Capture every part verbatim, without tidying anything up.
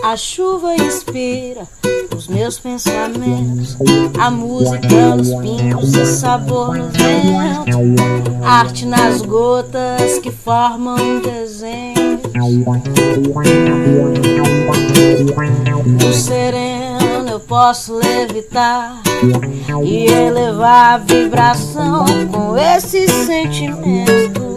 A chuva inspira os meus pensamentos, a música nos pingos e sabor no vento, arte nas gotas que formam desenhos. No sereno eu posso levitar e elevar a vibração com esse sentimento.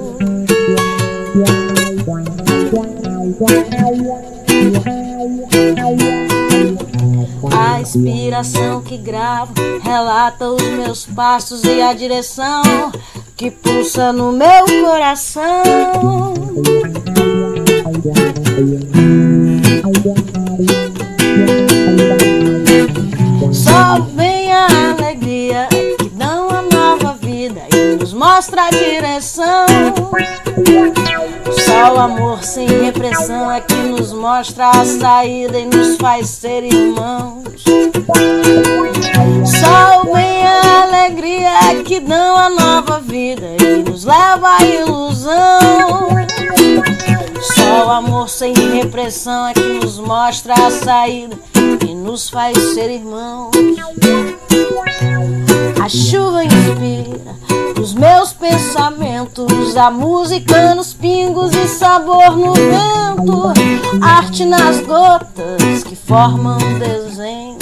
A inspiração que gravo relata os meus passos e a direção que pulsa no meu coração. Só vem a alegria que dá uma nova vida e nos mostra a direção. Só o amor sem repressão é que nos mostra a saída e nos faz ser irmãos. Só vem a alegria que dá uma nova vida e nos leva à ilusão. Só o amor sem repressão é que nos mostra a saída e nos faz ser irmãos. A chuva inspira os meus pensamentos, a música nos pingos e sabor no vento, arte nas gotas que formam desenhos.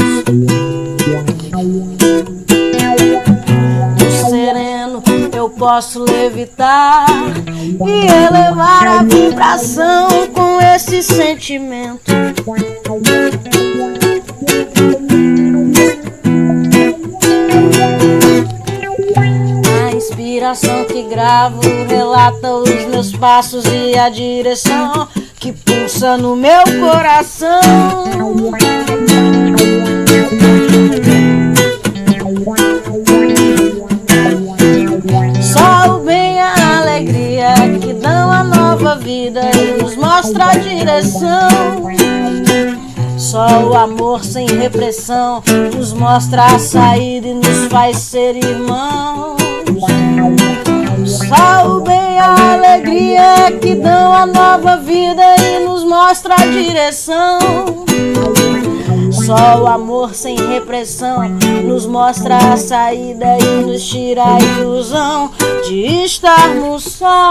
No sereno eu posso levitar e elevar a vibração com esse sentimento. A inspiração que gravo relata os meus passos e a direção que pulsa no meu coração. Só vem a alegria que dá uma nova vida e nos mostra a direção. Só o amor sem repressão nos mostra a saída e nos faz ser irmãos. Só vem a alegria que dá uma nova vida e nos mostra a direção. Só o amor sem repressão nos mostra a saída e nos tira a ilusão de estarmos sós.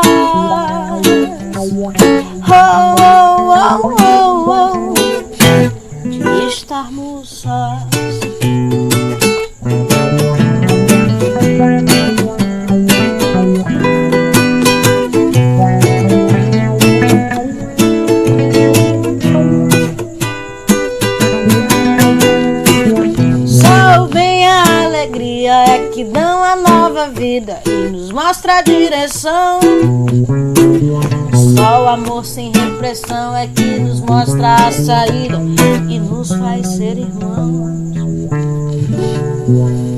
Oh, oh, oh, oh, oh. De estarmos sós. É que dão a nova vida e nos mostra a direção. Só o amor sem repressão é que nos mostra a saída e nos faz ser irmãos.